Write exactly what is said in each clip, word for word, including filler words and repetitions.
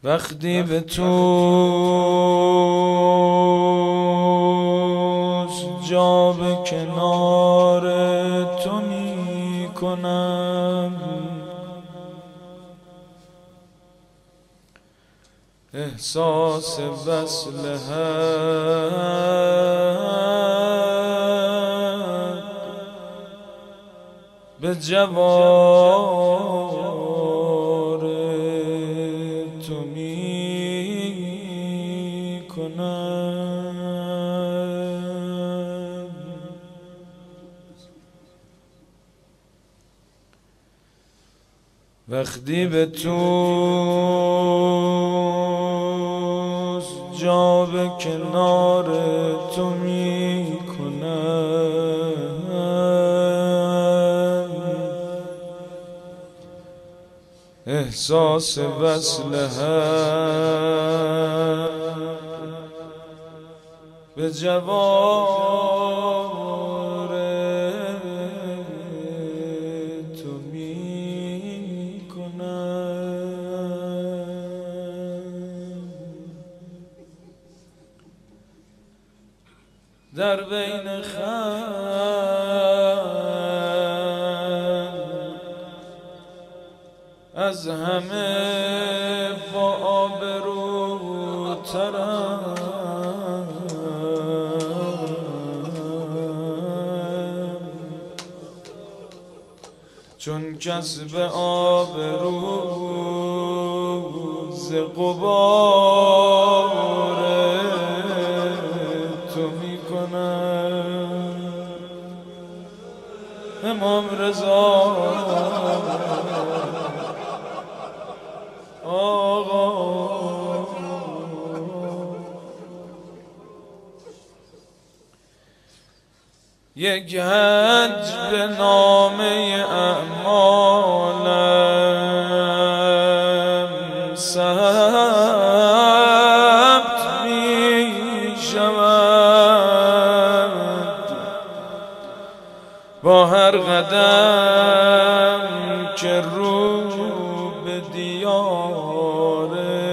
وقتی به تو جا به کنار تو می کنم، احساس وصل حق به جوار تو می کنم. وقتی به تو جا به کنار تو می کنم، احساس وصل حق به جوار تو می کنم. در بین خلق از همه با آبروترم، چون کسب آبرو ز غبار تو می کنم. امام رضا آقا یک حج به نامه اعمالم ثبت می شود، با هر قدم که رو به دیار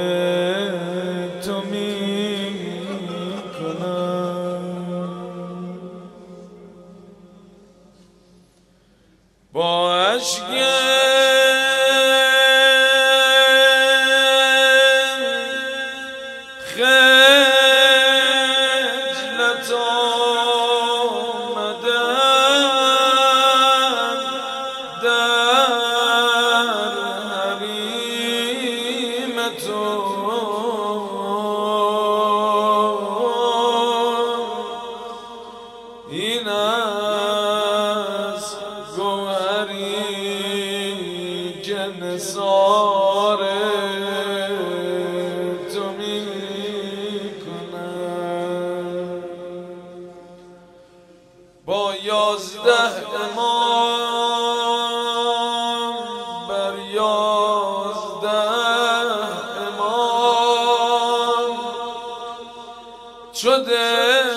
تو می کنم. با اشک خجلت آمدم در حریم تو، این است گوهری که نثار تو می کنم. با یازده امام بر یازده امام چو دل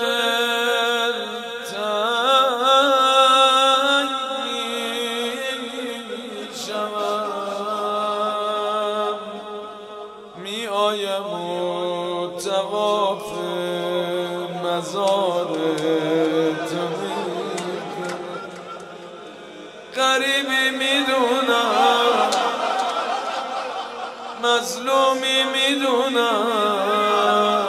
تنگ می شوم، می آیم و طواف مزار تو می کنم. غریبی میدونم، مظلومی میدونم،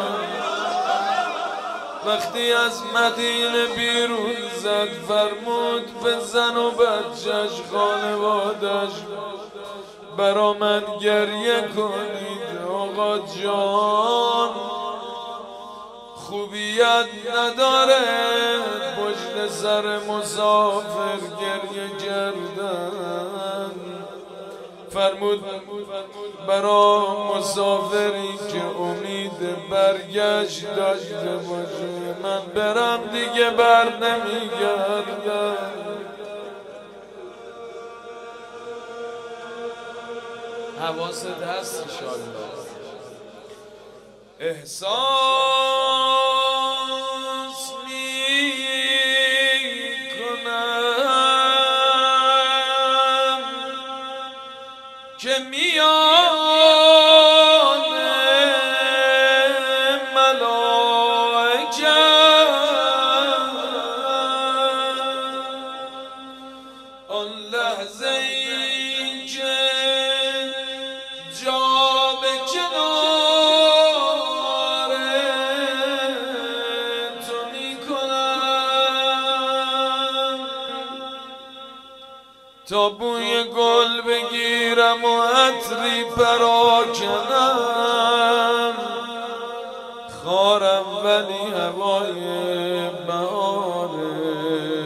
وقتی از مدینه بیرون زد فرمود به زن و بچه‌ش خانوادش برا من گریه کنید. آقا جان خوبیت نداره پشت سر مسافر گریه کردن. فرمود برا مسافری که امید برگشت داشته باشه من برم دیگه بر نمیگردم. حواست هست انشالله. احساس می کنم که میاد آن لحظه ای که جا به کنار تو می کنم تا بوی گل بگیرم و عطری پراکنم خارم ولی هوای بهاره